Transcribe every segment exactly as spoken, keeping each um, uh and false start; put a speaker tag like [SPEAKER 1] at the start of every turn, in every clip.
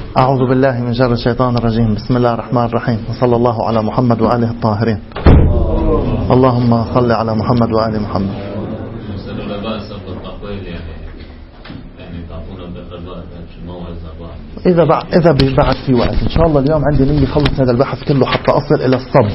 [SPEAKER 1] أعوذ بالله من شر الشيطان الرجيم. بسم الله الرحمن الرحيم، وصلى الله على محمد وآله الطاهرين. اللهم صل على محمد وآل محمد. إذا بعد إذا بعد في وقت إن شاء الله. اليوم عندي نية خلص هذا البحث كله حتى أصل إلى الصبر،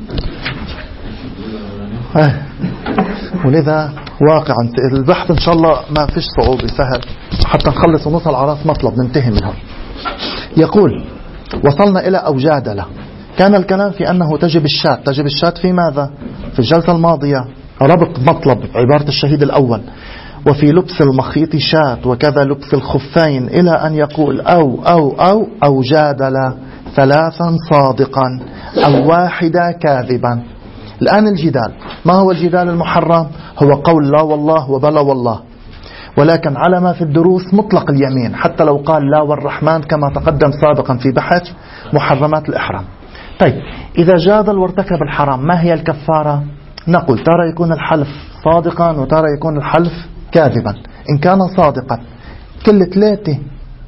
[SPEAKER 1] ولذا واقعا البحث إن شاء الله ما فيش صعوبة، سهل حتى نخلص ونوصل على راس مطلب ننتهي منها. يقول: وصلنا إلى أوجادلة. كان الكلام في أنه تجب الشاة. تجب الشاة في ماذا؟ في الجلسة الماضية ربط مطلب عبارة الشهيد الأول: وفي لبس المخيط شاة وكذا لبس الخفين، إلى أن يقول أو أو أو أو جادل ثلاثا صادقا أو واحدا كاذبا. الآن الجدال، ما هو الجدال المحرم؟ هو قول لا والله وبلا والله، ولكن على ما في الدروس مطلق اليمين، حتى لو قال لا والرحمن كما تقدم سابقا في بحث محرمات الإحرام. طيب، إذا جادل وارتكب الحرام ما هي الكفارة؟ نقول ترى يكون الحلف صادقا وترى يكون الحلف كاذبا. إن كان صادقا كل ثلاثة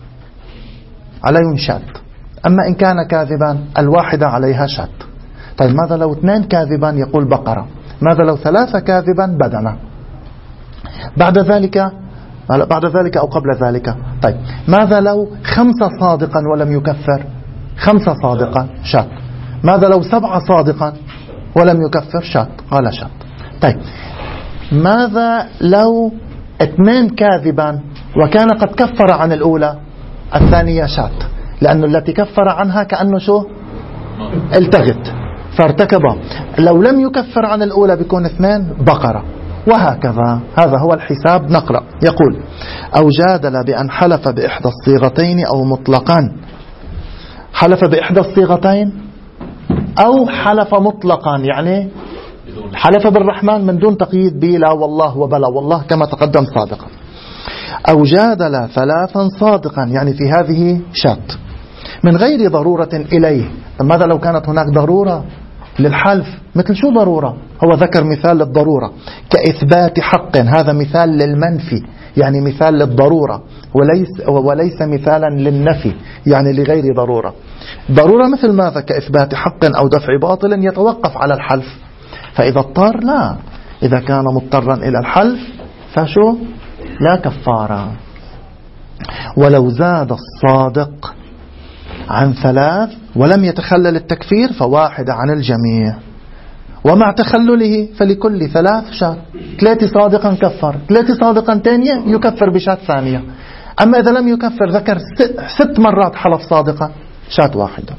[SPEAKER 1] عليهم شات، أما إن كان كاذبا الواحدة عليها شات. طيب، ماذا لو اثنين كاذبا؟ يقول بقرة. ماذا لو ثلاثة كاذبا؟ بدنة. بعد ذلك بعد ذلك أو قبل ذلك. طيب، ماذا لو خمسة صادقا ولم يكفر؟ خمسة صادقا شات. ماذا لو سبعة صادقا ولم يكفر؟ شات. قال شات. طيب، ماذا لو اثنين كاذبا وكان قد كفر عن الأولى؟ الثانية شات، لأن التي كفر عنها كأنه شو التغت فارتكبها. لو لم يكفر عن الأولى بيكون اثنين بقرة، وهكذا. هذا هو الحساب. نقرأ. يقول: أو جادل بأن حلف بإحدى الصيغتين أو مطلقا. حلف بإحدى الصيغتين أو حلف مطلقا، يعني حلف بالرحمن من دون تقييد بلا والله وبلا والله كما تقدم سابقا. أو جادل ثلاثا صادقا، يعني في هذه شات من غير ضرورة إليه. ماذا لو كانت هناك ضرورة للحلف؟ مثل شو ضرورة؟ هو ذكر مثال للضرورة: كإثبات حق. هذا مثال للمنفي، يعني مثال للضرورة، وليس, وليس مثالا للنفي، يعني لغير ضرورة. ضرورة مثل ماذا؟ كإثبات حق أو دفع باطل يتوقف على الحلف. فإذا اضطر لا، إذا كان مضطرا إلى الحلف فشو؟ لا كفارة. ولو زاد الصادق عن ثلاث ولم يتخلل التكفير فواحد عن الجميع، ومع تخلله فلكل ثلاث شات. ثلاثة صادقا كفر، ثلاثة صادقا تانية يكفر بشات ثانية. أما إذا لم يكفر ذكر ست مرات حلف صادقا، شات واحدة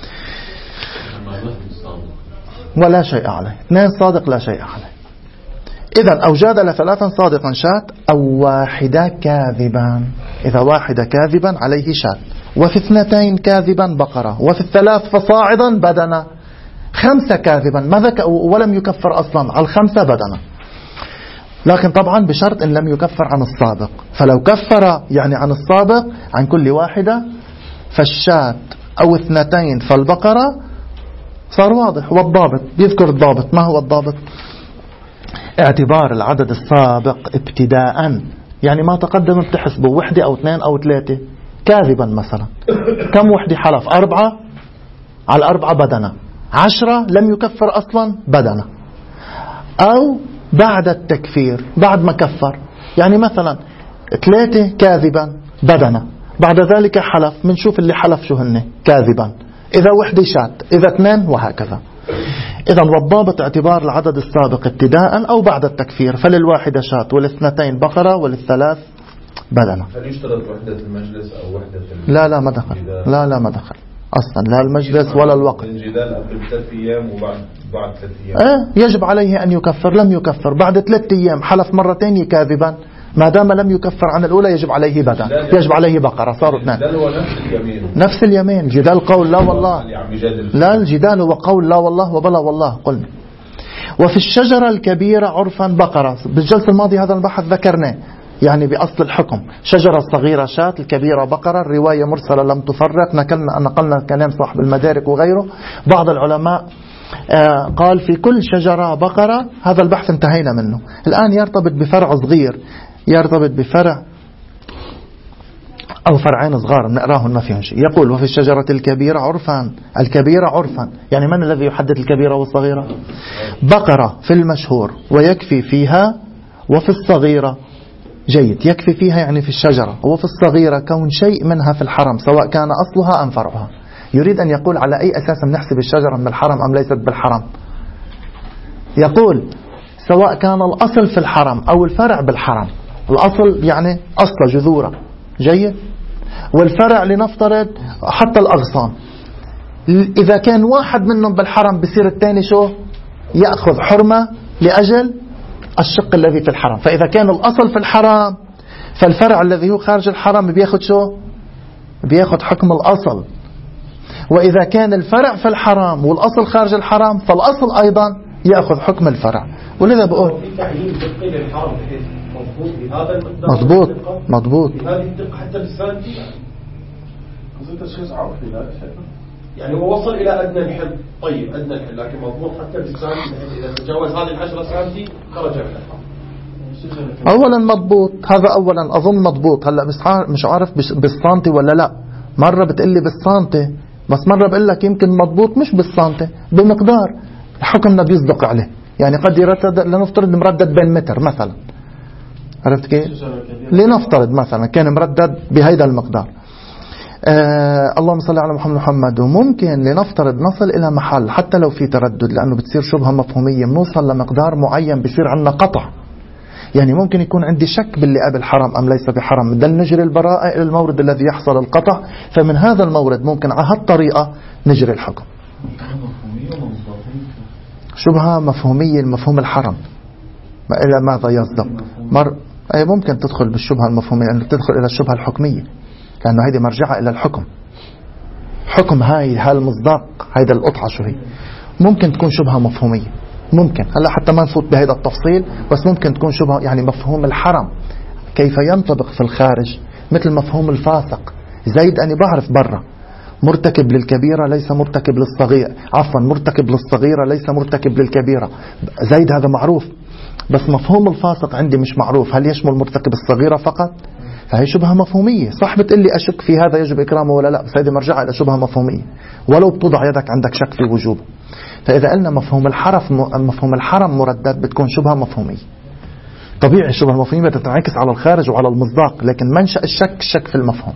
[SPEAKER 1] ولا شيء عليه. اثنين صادق لا شيء عليه. إذن أو جادل ثلاثا صادقا شات، أو واحدة كاذبا. إذا واحدة كاذبا عليه شات، وفي اثنتين كاذبا بقرة، وفي الثلاث فصاعدا بدنة. خمسة كاذبا ما ذك ولم يكفر أصلا، على الخمسة بدنة، لكن طبعا بشرط إن لم يكفر عن السابق. فلو كفر يعني عن السابق عن كل واحدة فالشات، أو اثنتين فالبقرة، صار واضح. والضابط بيذكر الضابط. ما هو الضابط؟ اعتبار العدد السابق ابتداء، يعني ما تقدم بتحسبه وحدة أو اثنين أو ثلاثة. كاذبا مثلا كم وحدة حلف؟ أربعة، على أربعة بدنة. عشرة لم يكفر أصلا بدنة. أو بعد التكفير، بعد ما كفر، يعني مثلا ثلاثة كاذبا بدنة، بعد ذلك حلف، منشوف اللي حلف شو هن كاذبا. إذا وحدة شات، إذا اثنين، وهكذا. إذا والضابط اعتبار العدد السابق ابتداء أو بعد التكفير. فللواحدة شات، والاثنتين بقرة، وللثلاث بدنة.
[SPEAKER 2] هل يشترط وحدة المجلس أو وحدة
[SPEAKER 1] لا لا ما دخل. لا لا ما دخل أصلا، لا المجلس ولا الوقت.
[SPEAKER 2] الجدال قبل ثلاث أيام وبعد بعد ثلاث أيام
[SPEAKER 1] آه يجب عليه أن يكفر. لم يكفر بعد ثلاث أيام، حلف مرتين كاذبا، ما دام لم يكفر عن الأولى يجب عليه بدن، يجب عليه بقرة، صاروا اثنين.
[SPEAKER 2] الجدال هو نفس اليمين.
[SPEAKER 1] نفس اليمين. جدال قول لا والله. لا، الجدال هو قول لا والله وبلا والله قلنا. وفي الشجرة الكبيرة عرفا بقرة. بالجلسة الماضية هذا البحث ذكرناه، يعني بأصل الحكم. شجرة صغيرة شاة، الكبيرة بقرة. الرواية مرسلة لم تفرق، نقلنا نقلنا كلام صاحب المدارك وغيره. بعض العلماء قال في كل شجرة بقرة. هذا البحث انتهينا منه. الآن يرتبط بفرع صغير، يرتبط بفرع أو فرعين صغار نقراهم ما فيهم شيء. يقول وفي الشجرة الكبيرة عرفا، الكبيرة عرفا يعني من الذي يحدد الكبيرة والصغيرة؟ بقرة في المشهور، ويكفي فيها وفي الصغيرة. جيد، يكفي فيها يعني في الشجرة، وفي الصغيرة كون شيء منها في الحرم سواء كان أصلها أم فرعها. يريد أن يقول على أي أساس نحسب الشجرة من الحرم أم ليست بالحرم. يقول سواء كان الأصل في الحرم أو الفرع بالحرم. الأصل يعني أصل جذورة، جيد، والفرع لنفترض حتى الأغصان. إذا كان واحد منهم بالحرم بصير الثاني شو؟ يأخذ حرمة لأجل الشق الذي في الحرم. فإذا كان الأصل في الحرم فالفرع الذي هو خارج الحرم بياخذ شو؟ بياخذ حكم الأصل. وإذا كان الفرع في الحرم والأصل خارج الحرم فالأصل أيضا يأخذ حكم الفرع. ولذا بقول
[SPEAKER 3] في تعيين دقي للحرم بحيث مضبوط بهذا المقدار،
[SPEAKER 1] مضبوط مضبوط
[SPEAKER 3] بهذه الدقة حتى بالسنتي يعني.
[SPEAKER 2] قصدي تشخيص عرفي لا شيء.
[SPEAKER 3] يعني هو وصل إلى أدنى الحل، طيب أدنى الحل لكن مضبوط حتى بالسنتي بحيث إذا تجاوز هذه العشرة سنتي خرج من الحرم.
[SPEAKER 1] أولا مضبوط، هذا أولا أظن مضبوط. هلا مش عارف بالسنتي ولا لا. مرة بتقلي بالسنتي بس مرة بقول لك يمكن مضبوط مش بالسنتي، بمقدار حكمنا بيصدق عليه. يعني قد يردد، لنفترض مردد بين متر مثلا، عرفت كيف؟ لنفترض مثلا كان مردد بهيدا المقدار. آه اللهم صل على محمد محمد. وممكن لنفترض نصل إلى محل حتى لو في تردد، لأنه بتصير شبهة مفهومية، بنوصل لمقدار معين بصير عندنا قطع. يعني ممكن يكون عندي شك باللي قبل حرام أم ليس بحرام، بدل نجري البراءة إلى المورد الذي يحصل القطع، فمن هذا المورد ممكن على هالطريقة نجري الحكم. شبهة مفهومية، المفهوم الحرم إلى ماذا يصدق؟ مر... أي ممكن تدخل بالشبهة المفهومية، أنك تدخل إلى الشبهة الحكمية، لأنه هذه مرجعة إلى الحكم. حكم هاي هالمصداق، هيدا القطعة شو هي؟ ممكن تكون شبهة مفهومية، ممكن هلا حتى ما نفوت بهذا التفصيل، بس ممكن تكون شبهة يعني مفهوم الحرم كيف ينطبق في الخارج، مثل مفهوم الفاسق. زيد أنا بعرف برا مرتكب للكبيرة ليس مرتكب للصغير، عفوا مرتكب للصغيرة ليس مرتكب للكبيرة. زيد هذا معروف، بس مفهوم الفاسق عندي مش معروف، هل يشمل مرتكب الصغيرة فقط؟ فهي شبهة مفهومية. صح بتقلي أشك في هذا يجب إكرامه ولا لا، بس هذه مرجعة إلى شبهة مفهومية ولو بتضع يدك عندك شك في وجوبه. فإذا قلنا مفهوم الحرف مفهوم الحرم مردد بتكون شبهة مفهومية. طبيعي الشبهة المفهومية تتنعكس على الخارج وعلى المصداق، لكن منشأ الشك الشك في المفهوم.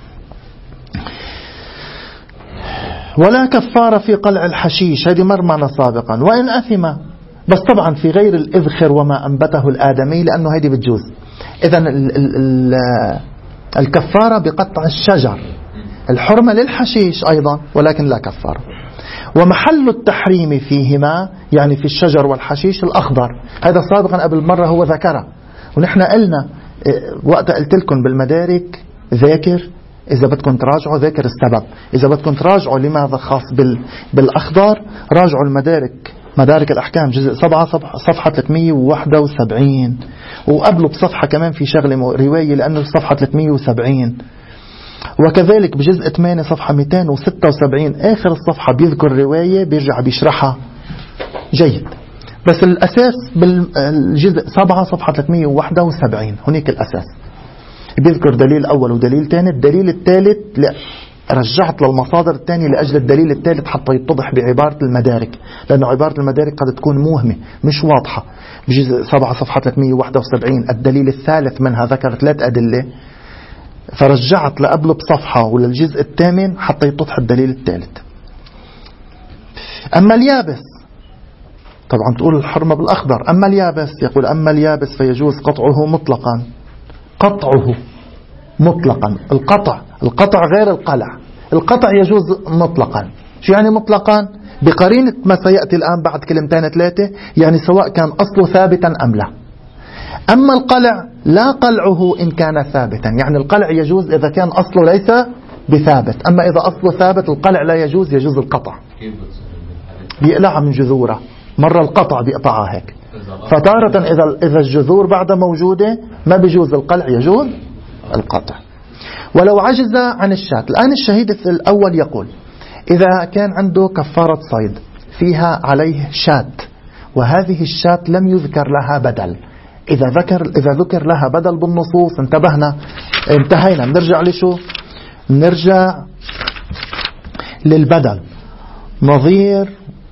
[SPEAKER 1] ولا كفارة في قلع الحشيش، هذه مرمنا سابقا، وإن أثم، بس طبعا في غير الإذخر وما أنبته الآدمي، لأنه هذه بتجوز. إذن ال ال ال الكفارة بقطع الشجر، الحرمة للحشيش أيضا ولكن لا كفارة. ومحل التحريم فيهما يعني في الشجر والحشيش الأخضر، هذا سابقا قبل مرة هو ذكره، ونحن قلنا وقت قلت لكم بالمدارك ذاكر، إذا بدكم تراجعوا ذاكر السبب، إذا بدكم تراجعوا لماذا خاص بال بالأخضر راجعوا المدارك، مدارك الأحكام جزء سبعة صفحة ثلاثمية وواحد وسبعين، وقبله بصفحة كمان في شغلة رواية لأنه صفحة ثلاثمية وسبعين، وكذلك بجزء ثمانية صفحة مئتين وستة وسبعين آخر الصفحة بيذكر رواية بيرجع بيشرحها. جيد، بس الأساس بالجزء سبعة صفحة ثلاثمية وواحد وسبعين هناك الأساس بيذكر دليل أول ودليل ثاني. الدليل الثالث لا رجعت للمصادر الثانية لأجل الدليل الثالث حتى يتضح بعبارة المدارك، لأن عبارة المدارك قد تكون موهمة مش واضحة. بجزء سبعة صفحة ثلاثمية وواحد وسبعين الدليل الثالث منها ذكر ثلاث أدلة، فرجعت لقبل بصفحة وللجزء الثامن حتى يتضح الدليل الثالث. أما اليابس طبعا تقول الحرمة بالأخضر، أما اليابس يقول أما اليابس فيجوز قطعه مطلقا، قطعه مطلقا. القطع القطع غير القلع، القطع يجوز مطلقا. شو يعني مطلقا؟ بقرينة ما سيأتي الآن بعد كلمتين ثلاثة، يعني سواء كان أصله ثابتا أم لا. أما القلع لا قلعه إن كان ثابتا، يعني القلع يجوز إذا كان أصله ليس بثابت، أما إذا أصله ثابت القلع لا يجوز، يجوز القطع. بيقلعها من جذورها، مرة القطع بيقطعها هيك، فتارة إذا إذا الجذور بعدها موجودة ما بيجوز القلع، يجوز القطع. ولو عجز عن الشاة. الآن الشهيد الأول يقول إذا كان عنده كفارة صيد فيها عليه شاة، وهذه الشاة لم يذكر لها بدل، إذا ذكر إذا ذكر لها بدل بالنصوص انتبهنا انتهينا. بنرجع لشو؟ بنرجع للبدل. نظير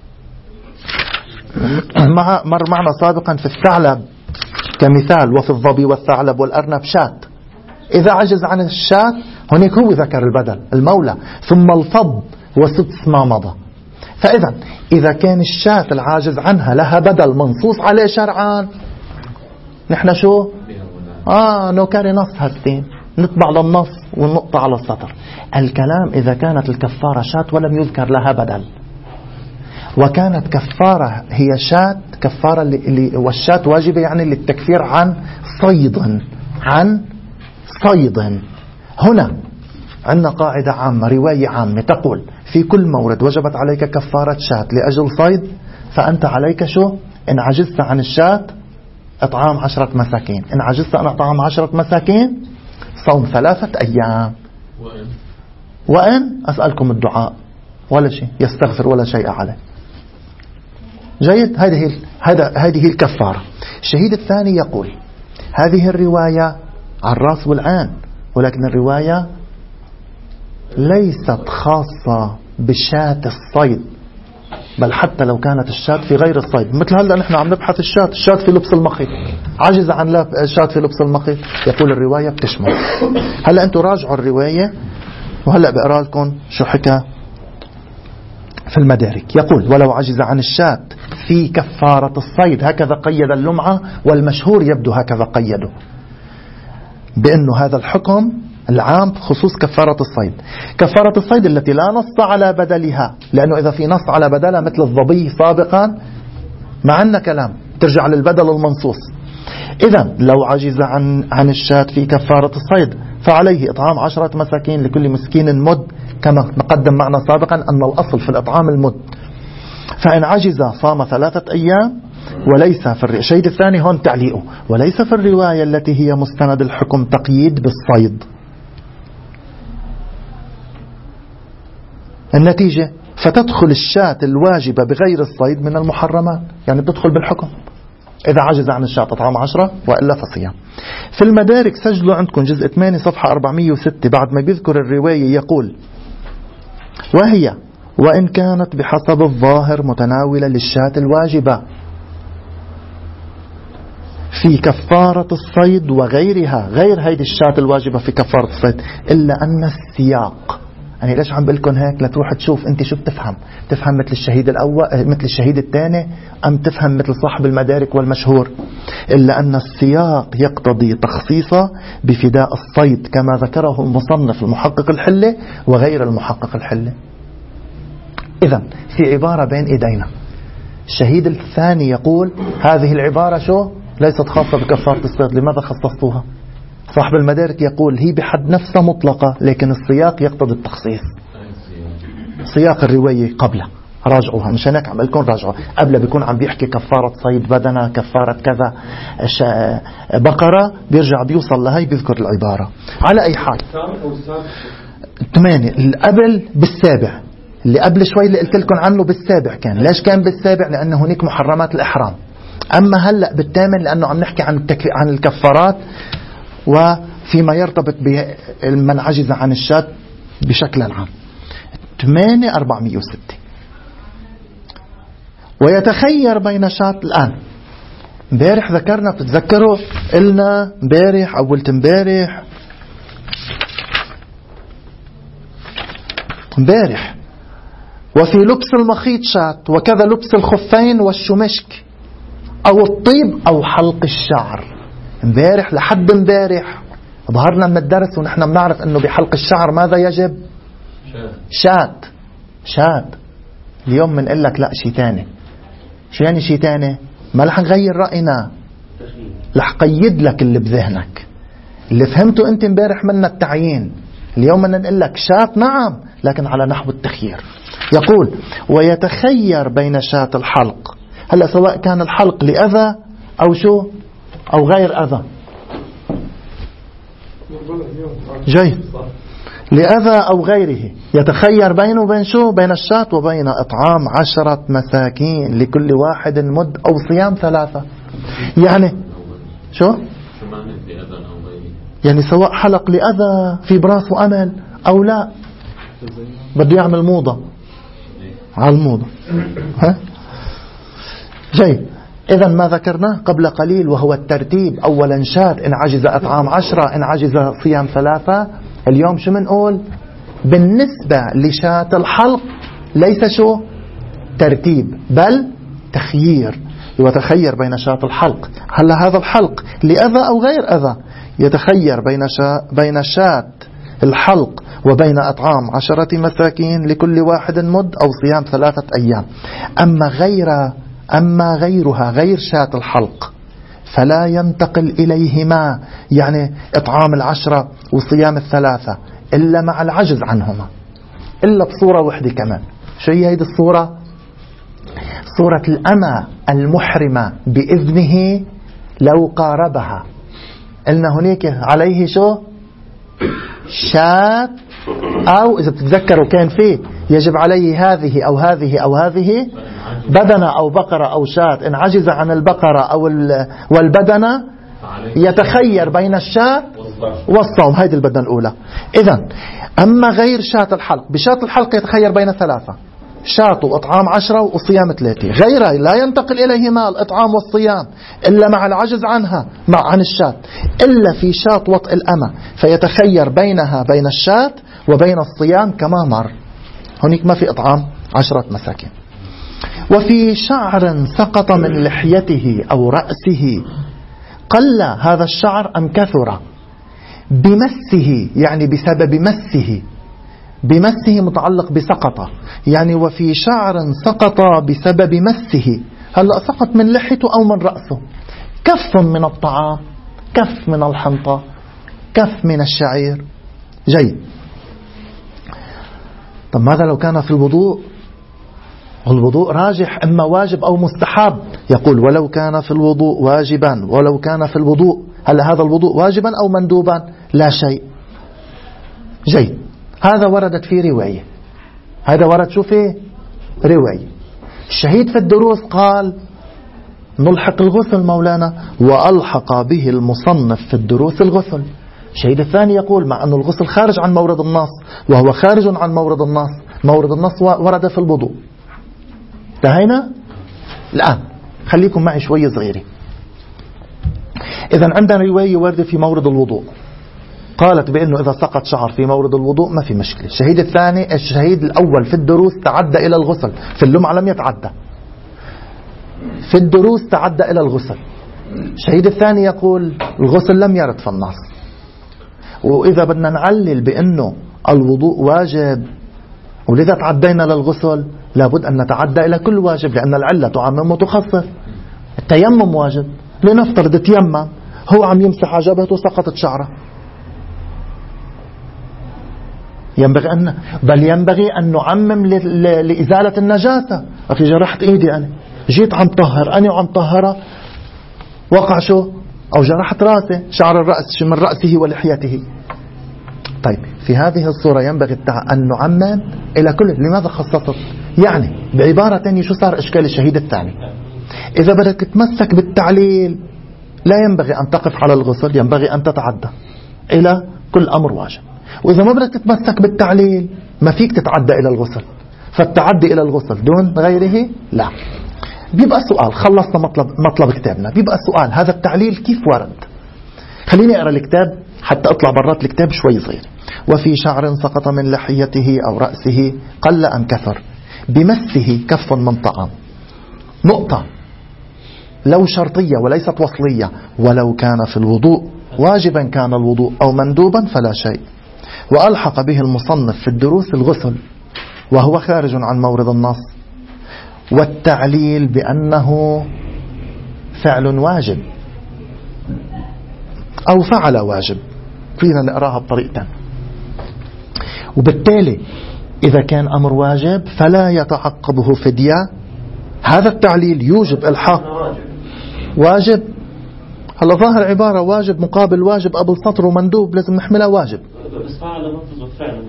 [SPEAKER 1] مع مر معنا سابقا في الثعلب كمثال، وفي الظبي والثعلب والأرنب شات. إذا عجز عن الشات هناك هو ذكر البدل المولى، ثم الفض وسدس ما مضى. فإذا إذا كان الشات العاجز عنها لها بدل منصوص عليه شرعا، نحن شو آه نكري نص هالتين، نطبع للنص ونقطع على السطر. الكلام إذا كانت الكفارة شات ولم يذكر لها بدل، وكانت كفارة هي شات كفارة اللي والشات واجبة يعني للتكفير عن صيد، عن صيد. هنا عندنا قاعدة عامة، رواية عامة تقول في كل مورد وجبت عليك كفارة شات لأجل صيد، فأنت عليك شو؟ إن عجزت عن الشات إطعام عشرة مساكين، إن عجزت عن إطعام عشرة مساكين صوم ثلاثة أيام. وإن, وإن أسألكم الدعاء ولا شيء، يستغفر ولا شيء عليه. جيد. هذه هي هذا هذه الكفارة. الشهيد الثاني يقول هذه الرواية على الرأس والعين، ولكن الرواية ليست خاصة بشاة الصيد، بل حتى لو كانت الشاة في غير الصيد. مثل هلا نحن عم نبحث الشاة الشاة في لبس المخيط، عجز عن الشاة في لبس المخيط، يقول الرواية بتشمل. هلا أنتم راجعوا الرواية، وهلا بقرأ لكم شو حكى في المدارك. يقول ولو عجز عن الشاة في كفارة الصيد، هكذا قيد اللمعة، والمشهور يبدو هكذا قيده، بأنه هذا الحكم العام خصوص كفارة الصيد. كفارة الصيد التي لا نص على بدلها، لأنه إذا في نص على بدلها مثل الظبي سابقا ما عندنا كلام، ترجع للبدل المنصوص. إذا لو عجز عن عن الشاة في كفارة الصيد فعليه إطعام عشرة مساكين لكل مسكين مد، كما نقدم معنا سابقا أن الأصل في الإطعام المد. فإن عجز صام ثلاثة أيام. وليس في الشهيد الثاني هون تعليقه، وليس في الرواية التي هي مستند الحكم تقييد بالصيد. النتيجة فتدخل الشاة الواجبة بغير الصيد من المحرمات، يعني تدخل بالحكم إذا عجز عن الشاة طعام عشرة وإلا فصيام. في المدارك سجلوا عندكم جزء ثمانية صفحة أربعمية وستة، بعد ما بيذكر الرواية يقول وهي وإن كانت بحسب الظاهر متناولة للشاة الواجبة في كفارة الصيد وغيرها، غير هيدي الشاة الواجبة في كفارة الصيد، إلا أن السياق، يعني ليش عم بقولكم هيك؟ لتروح تشوف أنت شو بتفهم، تفهم مثل الشهيد الأول مثل الشهيد الثاني، أم تفهم مثل صاحب المدارك والمشهور؟ إلا أن السياق يقتضي تخصيصه بفداء الصيد كما ذكره المصنف المحقق الحلة وغير المحقق الحلة. إذن في عبارة بين إيدينا، الشهيد الثاني يقول هذه العبارة شو؟ ليست خاصة بكفارة الصيد، لماذا خصصتوها؟ صاحب المدارك يقول هي بحد نفسها مطلقة، لكن السياق يقتضي التخصيص. سياق الرواية قبله راجعوها، مشان هيك عم لكم راجعوا قبله، بيكون عم بيحكي كفارة صيد بدنة، كفارة كذا بقرة، بيرجع بيوصل لهي بيذكر العبارة. على أي حال ثمانية اللي قبل بالسابع، اللي قبل شوي اللي قلت لكم عنه بالسابع كان. ليش كان بالسابع؟ لأنه هناك محرمات الإحرام. أما هلأ بالثامن لأنه عم نحكي عن عن الكفارات وفيما يرتبط بمن عجز عن الشاة بشكل عام. ثمانية أربعمية وستة ويتخير بين شاة. الآن امبارح ذكرنا، بتتذكروا قلنا امبارح أولت امبارح امبارح وفي لبس المخيط شات، وكذا لبس الخفين والشمشك أو الطيب أو حلق الشعر. امبارح لحد امبارح ظهرنا من الدرس ونحن بنعرف أنه بحلق الشعر ماذا يجب؟ شات. شات. اليوم بنقول لك لا شيء تاني. شو يعني شيء تاني؟ ما رح نغير رأينا، رح قيد لك اللي بذهنك، اللي فهمته أنت امبارح من التعيين. اليوم بدنا نقول لك شات نعم، لكن على نحو التخيير. يقول ويتخير بين شات الحلق. هلا سواء كان الحلق لأذى أو شو أو غير أذى، جيد، لأذى أو غيره، يتخير بينه وبين شو؟ بين الشاة وبين إطعام عشرة مساكين لكل واحد مد أو صيام ثلاثة. يعني شو؟ يعني سواء حلق لأذى في براسه أمل أو لا، بده يعمل موضة على الموضة. ها جيد. إذا ما ذكرناه قبل قليل وهو الترتيب، أولا شاة إن عجز إطعام عشرة، إن عجز صيام ثلاثة. اليوم شو منقول بالنسبة لشاة الحلق؟ ليس شو ترتيب بل تخيير، يتخير بين شاة الحلق. هل هذا الحلق لأذى أو غير أذى؟ يتخير بين شاة بين شاة الحلق وبين إطعام عشرة مساكين لكل واحد مد أو صيام ثلاثة أيام. أما غير أما غيرها غير شاة الحلق فلا ينتقل إليهما، يعني إطعام العشرة وصيام الثلاثة، إلا مع العجز عنهما، إلا بصورة واحدة كمان. شو هي هيدي الصورة؟ صورة الأمة المحرمة بإذنه لو قاربها. قلنا هناك عليه شو شاة، أو إذا بتتذكروا كان فيه يجب عليه هذه أو هذه أو هذه بدنة أو بقرة أو شاة. إن عجز عن البقرة أو والبدنة يتخير بين الشاة والصوم. هذه البدنة الأولى. إذن أما غير شاة الحلق، بشاة الحلق يتخير بين ثلاثة: شاة وإطعام عشرة وصيام ثلاثة. غيرها لا ينتقل إليهما الإطعام والصيام إلا مع العجز عنها مع عن الشاة، إلا في شاة وطء الأمة فيتخير بينها بين الشاة وبين الصيام كما مر. هناك ما في إطعام عشرة مساكين. وفي شعر سقط من لحيته أو رأسه، قل هذا الشعر أم كثر؟ بمسه، يعني بسبب مسه. بمسه متعلق بسقط، يعني وفي شعر سقط بسبب مسه. هلأ سقط من لحيته أو من رأسه. كف من الطعام، كف من الحنطة، كف من الشعير. جيد. طب ماذا لو كان في الوضوء؟ الوضوء راجح إما واجب أو مستحب. يقول ولو كان في الوضوء واجبا، ولو كان في الوضوء، هل هذا الوضوء واجبا أو مندوبا؟ لا شيء. جيد. هذا وردت في رواية، هذا ورد شو فيه رواية. الشهيد في الدروس قال نلحق الغسل مولانا، وألحق به المصنف في الدروس الغسل. الشهيد الثاني يقول مع أن الغسل خارج عن مورد النص، وهو خارج عن مورد النص. مورد النص ورد في الوضوء. انتهينا؟ الآن خليكم معي شوية صغيرة. إذا عندنا رواية واردة في مورد الوضوء قالت بأنه إذا سقط شعر في مورد الوضوء ما في مشكلة. الشهيد الثاني الشهيد الأول في الدروس تعدى إلى الغسل، في اللمعة لم يتعدى، في الدروس تعدى إلى الغسل. الشهيد الثاني يقول الغسل لم يرد في النص. وإذا بدنا نعلل بأنه الوضوء واجب ولذا تعدينا للغسل، لابد أن نتعدى إلى كل واجب، لأن العلة تعمم وتخصص. التيمم واجب، لنفترض تيمم هو عم يمسح على جبهته وسقطت شعره، ينبغي أن بل ينبغي أن نعمم لإزالة النجاسة. أخي جرحت إيدي أنا، جيت عم طهر أنا وعم طهرة، وقع شو أو جرحت رأسه، شعر الرأس من رأسه ولحيته. طيب في هذه الصورة ينبغي أن نعمم إلى كل. لماذا خصصت؟ يعني بعبارة تانية شو صار إشكال الشهيد الثاني؟ إذا بدك تتمسك بالتعليل لا ينبغي أن تقف على الغسل، ينبغي أن تتعدى إلى كل أمر واجب. وإذا ما بدك تتمسك بالتعليل ما فيك تتعدى إلى الغسل، فالتعدي إلى الغسل دون غيره لا. بيبقى السؤال، خلصنا مطلب مطلب كتابنا، بيبقى السؤال هذا التعليل كيف ورد؟ خليني أقرأ الكتاب حتى أطلع برات الكتاب شوي صغير. وفي شعر سقط من لحيته أو رأسه قل أم كثر، بمسه كف من طعام. نقطة، لو شرطية وليست وصلية. ولو كان في الوضوء واجبا كان الوضوء أو مندوبا فلا شيء. وألحق به المصنف في الدروس الغسل وهو خارج عن مورد النص، والتعليل بأنه فعل واجب أو فعل واجب، فينا نقراها بطريقتين. وبالتالي إذا كان أمر واجب فلا يتعقبه فدية. هذا التعليل يوجب إلحاق واجب. هلا ظاهر عبارة واجب مقابل واجب قبل سطر ومندوب لازم نحملها واجب.
[SPEAKER 4] بس فعل فعل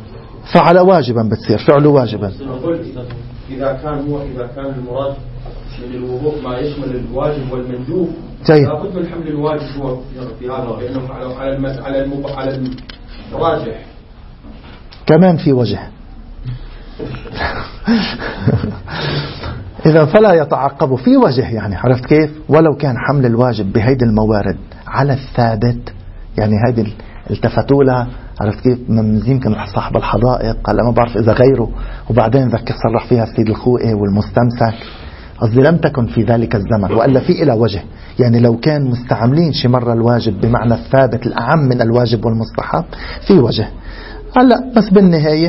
[SPEAKER 1] فعل واجبا بتصير فعل واجبا.
[SPEAKER 3] إذا كان هو إذا كان المراد من الوضوء ما يشمل الواجب والمندوب
[SPEAKER 1] جيد.
[SPEAKER 3] لابد من حمل الواجب هو في هذا لأنه على الم- على الم- على الراجح.
[SPEAKER 1] كمان في وجه. إذا فلا يتعقب في وجه، يعني عرفت كيف؟ ولو كان حمل الواجب بهيدي الموارد على الثابت، يعني هيدي التفتوا لها، عرفت كيف؟ من يمكن صاحب الحدائق قال ما بعرف إذا غيره، وبعدين ذكر صرح فيها السيد الخوئي والمستمسك. قصدي لم تكن في ذلك الزمن، وإلا في إلى وجه. يعني لو كان مستعملين شي مرة الواجب بمعنى الثابت الأعم من الواجب والمستحب في وجه. هلا بس بالنهاية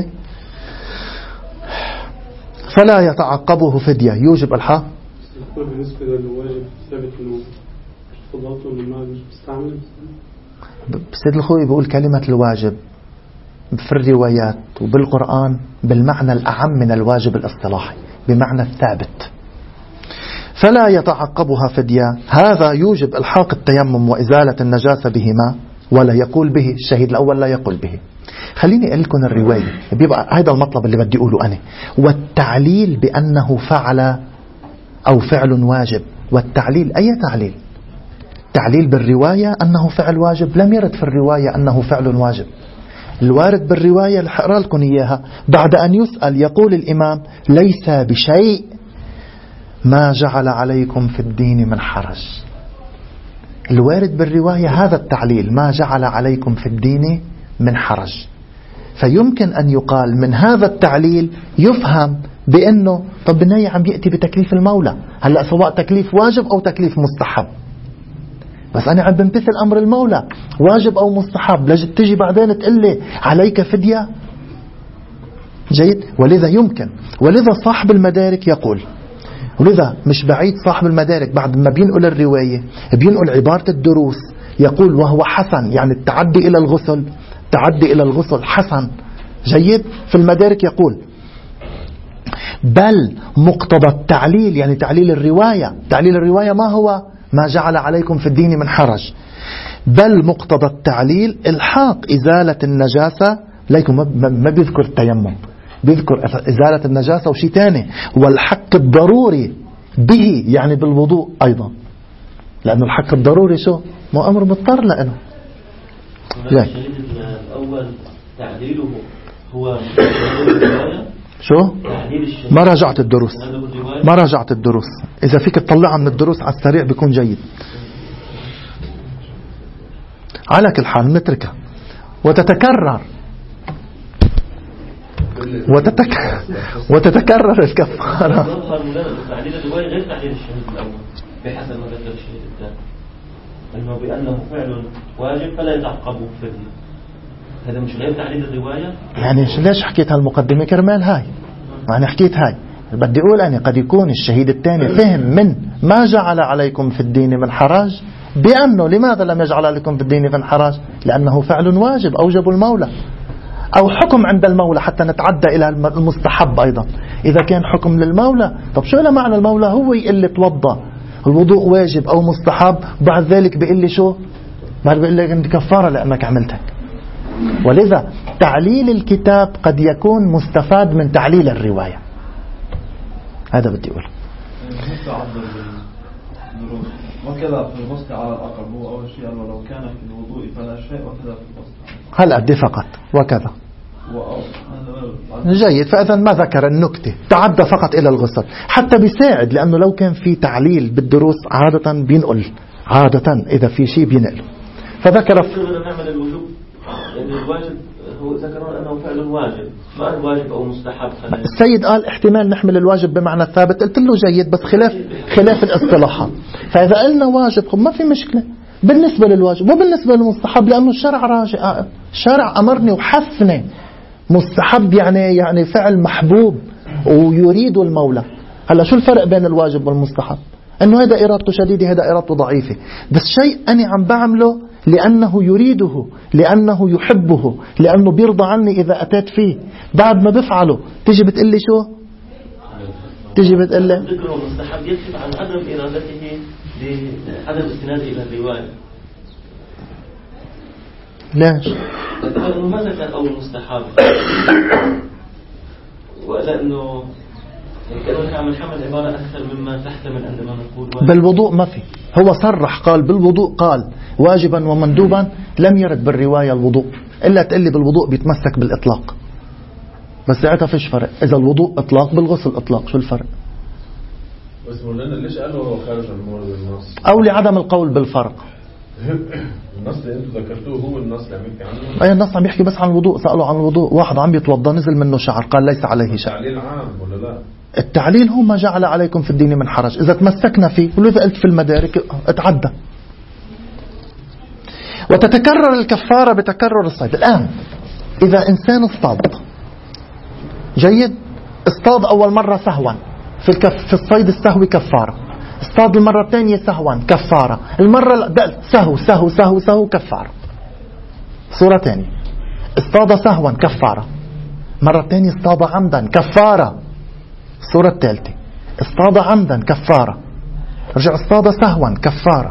[SPEAKER 1] فلا يتعقبه فدية يوجب الحق.
[SPEAKER 2] بالنسبة للواجب ثابت إنه فضلته إنه ما مش مستعمل.
[SPEAKER 1] السيد الخوي بيقول كلمة الواجب في الروايات وبالقرآن بالمعنى الأعم من الواجب الاصطلاحي بمعنى الثابت. فلا يتعقبها فدية، هذا يوجب إلحاق التيمم وإزالة النجاسة بهما، ولا يقول به. الشهيد الأول لا يقول به. خليني أقول لكم الرواية، بيبقى هذا المطلب اللي بدي أقوله أنا. والتعليل بأنه فعل أو فعل واجب، والتعليل أي تعليل؟ تعليل بالرواية أنه فعل واجب، لم يرد في الرواية أنه فعل واجب. الوارد بالرواية اللي حقرأ لكم إياها بعد أن يسأل يقول الإمام ليس بشيء ما جعل عليكم في الدين من حرج. الوارد بالرواية هذا التعليل، ما جعل عليكم في الدين من حرج. فيمكن أن يقال من هذا التعليل يفهم بأنه طب بالنهاية عم يأتي بتكليف المولى، هلأ سواء تكليف واجب أو تكليف مستحب، بس أنا عم بمتثل أمر المولى واجب أو مستحب، لجد تجي بعدين تقول لي عليك فدية. جيد. ولذا يمكن، ولذا صاحب المدارك يقول، ولذا مش بعيد صاحب المدارك بعد ما بينقل الرواية بينقل عبارة الدروس يقول وهو حسن، يعني التعدي إلى الغسل، تعدي إلى الغسل حسن. جيد. في المدارك يقول بل مقتضى التعليل، يعني تعليل الرواية، تعليل الرواية ما هو ما جعل عليكم في الدين من حرج، بل مقتضى التعليل الحاق إزالة النجاسة ليكم. ما بيذكر التيمم، بيذكر إزالة النجاسة وشي تاني، والحق الضروري به، يعني بالوضوء أيضا، لأنه الحق الضروري شو مو أمر مضطر لأنه
[SPEAKER 4] الأول تعديله هو
[SPEAKER 1] شو. ما راجعت الدروس، ما راجعت الدروس. إذا فيك تطلعها من الدروس على السريع بيكون جيد. على كل حال نتركها وتتكرر وتتك... وتتكرر الكفارة.
[SPEAKER 4] تعديل الرواية غير تعديل الشهيد الأول بحسب ما ذكر الشهيد الثاني، أنه بأنه فعل واجب فلا يتعقبه فدية. هذا مش غير تعديل الرواية. يعني
[SPEAKER 1] ليش حكيت هالمقدمة كرمال هاي؟ أنا حكيت هاي بدي أقول أنا قد يكون الشهيد الثاني فهم من ما جعل عليكم في الدين من حرج بأنه لماذا لم يجعل عليكم في الدين من حرج؟ لأنه فعل واجب أوجب المولى، أو حكم عند المولى حتى نتعدى إلى المستحب أيضا. إذا كان حكم للمولى، طب شو له معنى المولى هو يقول لي توضأ، الوضوء واجب أو مستحب، بعد ذلك بيقول لي شو؟ بعد بيقول لي أنت كفارة لأنك عملتها. ولذا تعليل الكتاب قد يكون مستفاد من تعليل الرواية. هذا بدي أقول.
[SPEAKER 2] وكذا في الغسل على الأقرب هو أول شيء قال لو كان في الوضوء فلا شيء، وكذا في الغسل
[SPEAKER 1] هل أدي فقط وكذا. جيد. فإذا ما ذكر النكتة، تعدى فقط إلى الغسل حتى بيساعد، لأنه لو كان في تعليل بالدروس عادة بينقل، عادة إذا في شيء بينقل. فذكر
[SPEAKER 4] نعمل الوجوب، يعني الواجب هو ذكرون أنه فعل واجب، ما الواجب أو مستحب.
[SPEAKER 1] السيد قال احتمال نحمل الواجب بمعنى الثابت، قلت له جيد، بس خلاف خلاف الاصطلاحات. فإذا قلنا واجب ما في مشكلة بالنسبة للواجب وبالنسبة للمستحب، لأنه الشرع راجع، الشرع أمرني وحثني. مستحب يعني يعني فعل محبوب ويريد المولى. هلا شو الفرق بين الواجب والمستحب؟ انه هذا ارادته شديده هذا ارادته ضعيفه، بس شيء انا عم بعمله لانه يريده، لانه يحبه، لانه بيرضى عني اذا اتيت فيه. بعد ما بفعله تيجي بتقول لي شو؟ تيجي بتقول لي
[SPEAKER 4] ذكر المستحب يكشف عن عدم ارادته لعدم استناده الى الروايه.
[SPEAKER 1] ليش؟
[SPEAKER 4] لأنه ما ذكر أول مستحب، ولأنه كانوا عم نحمل عبارة أكثر مما تحتمل عندما نقول
[SPEAKER 1] بالوضوء. ما في، هو صرح قال بالوضوء، قال واجبا ومندوبا، لم يرد بالرواية الوضوء، إلا تقلي بالوضوء بيتمسك بالإطلاق، بس ساعتها فيش فرق. إذا الوضوء إطلاق بالغسل إطلاق، شو الفرق؟
[SPEAKER 3] بس مولانا ليش قالوا هو خارج عن مورد النص؟
[SPEAKER 1] أو لعدم القول بالفرق.
[SPEAKER 3] النص اللي انتم ذكرتوه هو النص اللي عم يحكي عنه؟
[SPEAKER 1] أي النص عم يحكي بس عن الوضوء. سألوا عن الوضوء، واحد عم يتوضى نزل منه شعر، قال ليس عليه شعر.
[SPEAKER 3] تعليل عام ولا لا؟
[SPEAKER 1] التعليل هو ما جعل عليكم في الدين من حرج، إذا تمسكنا فيه ولذا قلت في المدارك اتعدى. وتتكرر الكفارة بتكرر الصيد. الآن إذا إنسان اصطاد، جيد، اصطاد أول مرة سهوا، في, الكف في الصيد السهوي كفارة، اصطاد المرة الثانية سهوا كفارة، المرة سهو سهو سهو سهو كفارة. صورة ثانية، اصطاد سهوا كفارة، مرة ثانية اصطاد عمدا كفارة. الصورة الثالثة اصطاد عمدا كفارة، رجع اصطاد سهوا كفارة.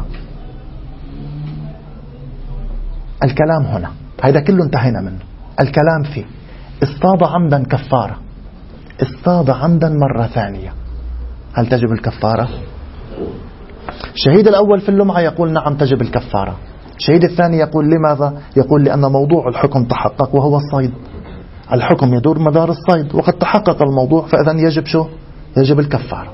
[SPEAKER 1] الكلام هنا هذا كله انتهينا منه. الكلام فيه اصطاد عمدا كفارة، اصطاد عمدا مرة ثانية، هل تجب الكفارة؟ الشهيد الأول في اللمعة يقول نعم تجب الكفارة. الشهيد الثاني يقول لماذا؟ يقول لأن موضوع الحكم تحقق وهو الصيد، الحكم يدور مدار الصيد، وقد تحقق الموضوع، فإذا يجب شو؟ يجب الكفارة.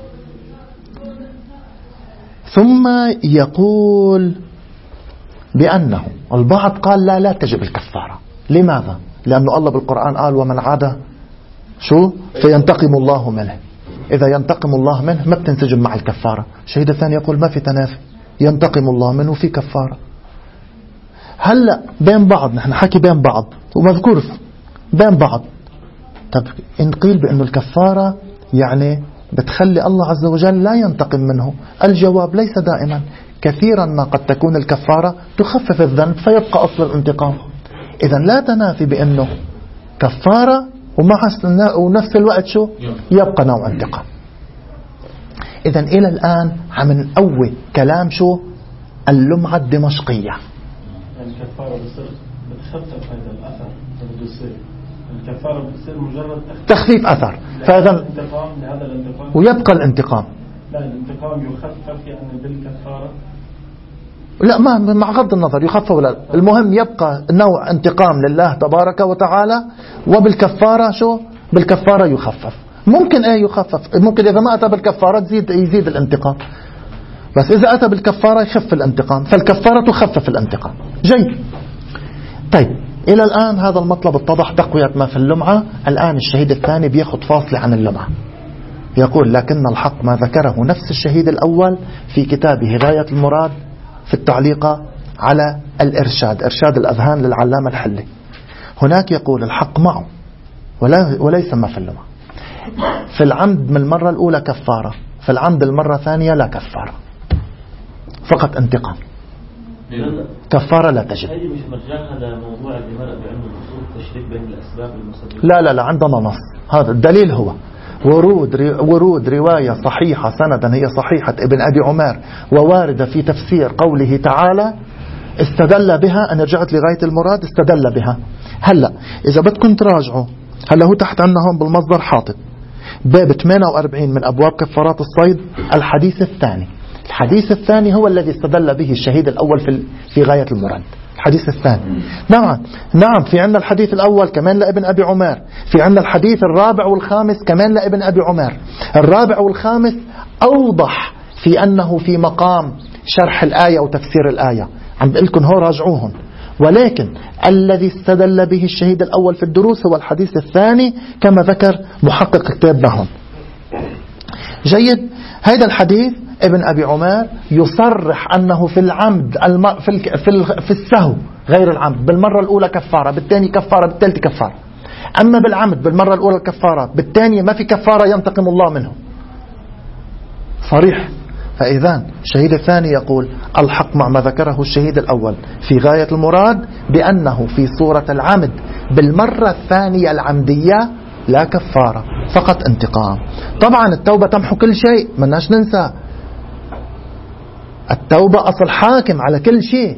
[SPEAKER 1] ثم يقول بأنه البعض قال لا لا تجب الكفارة. لماذا؟ لأنه الله بالقرآن قال ومن عاد شو فينتقم الله منه. إذا ينتقم الله منه ما بتنسجم مع الكفارة. الشهيد الثاني يقول ما في تنافي، ينتقم الله منه في كفارة. هلأ بين بعض، نحن حكي بين بعض ومذكور بين بعض. طب إن قيل بأنه الكفارة يعني بتخلي الله عز وجل لا ينتقم منه، الجواب ليس دائما. كثيرا ما قد تكون الكفارة تخفف الذنب فيبقى أصل الانتقام. إذن لا تنافي بأنه كفارة ومع ونفس الوقت شو يبقى نوع انتقام. إذن إلى الآن عم نقوي كلام شو اللمعة الدمشقية.
[SPEAKER 2] الكفارة بتصير بتخفف هذا الأثر، بتصير الكفارة بتصير مجرد
[SPEAKER 1] تخفيف أثر، فإذا
[SPEAKER 2] الانتقام لهذا الانتقام
[SPEAKER 1] ويبقى الانتقام.
[SPEAKER 2] لا الانتقام يخفف يعني بالكفارة،
[SPEAKER 1] لا ما مع غض النظر يخفف ولا، المهم يبقى نوع انتقام لله تبارك وتعالى، وبالكفارة شو بالكفارة يخفف. ممكن ايه يخفف، ممكن إذا ما أتى بالكفارة تزيد يزيد الانتقام، بس إذا أتى بالكفارة يخف الانتقام، فالكفارة تخفف الانتقام. جيد. طيب إلى الآن هذا المطلب اتضح تقوية ما في اللمعة. الآن الشهيد الثاني بياخد فاصلة عن اللمعة، يقول لكن الحق ما ذكره نفس الشهيد الأول في كتابه غاية المراد في التعليق على الإرشاد، إرشاد الأذهان للعلامة الحلي. هناك يقول الحق معه ولا وليس ما في اللمعة. في العمد من المرة الأولى كفارة، في العمد المرة الثانية لا كفارة، فقط انتقام، كفارة لا تجب.
[SPEAKER 4] هذه مش مرجع هذا موضوع اللي مرق بعلم الأصول التشريك بين الأسباب والمسببات.
[SPEAKER 1] لا لا لا عندنا نص. هذا الدليل هو ورود ورود رواية صحيحة سندا هي صحيحة ابن أبي عمر وواردة في تفسير قوله تعالى استدل بها. أنا رجعت لغاية المراد استدل بها. هلا إذا بدكم تراجعوا، هلا هو تحت عنا هون بالمصدر حاطط باب ثمانية وأربعين من أبواب كفارات الصيد الحديث الثاني. الحديث الثاني هو الذي استدل به الشهيد الأول في في غاية المراد. الحديث الثاني نعم نعم في عندنا الحديث الأول كمان لابن أبي عمر، في عندنا الحديث الرابع والخامس كمان لابن أبي عمر. الرابع والخامس أوضح في أنه في مقام شرح الآية وتفسير الآية، عم بقول لكم هو راجعوهم. ولكن الذي استدل به الشهيد الأول في الدروس هو الحديث الثاني كما ذكر محقق كتاب بهم. جيد. هذا الحديث ابن أبي عمر يصرح أنه في العمد الم... في, ال... في, ال... في السهو غير العمد بالمرة الأولى كفارة، بالثاني كفارة، بالثالث كفارة. أما بالعمد بالمرة الأولى كفارة، بالثانية ما في كفارة ينتقم الله منه، صريح. فإذا الشهيد الثاني يقول الحق مع ما ذكره الشهيد الأول في غاية المراد بأنه في صورة العمد بالمرة الثانية العمدية لا كفارة، فقط انتقام. طبعا التوبة تمحو كل شيء، مناش ننسى التوبة أصل حاكم على كل شيء.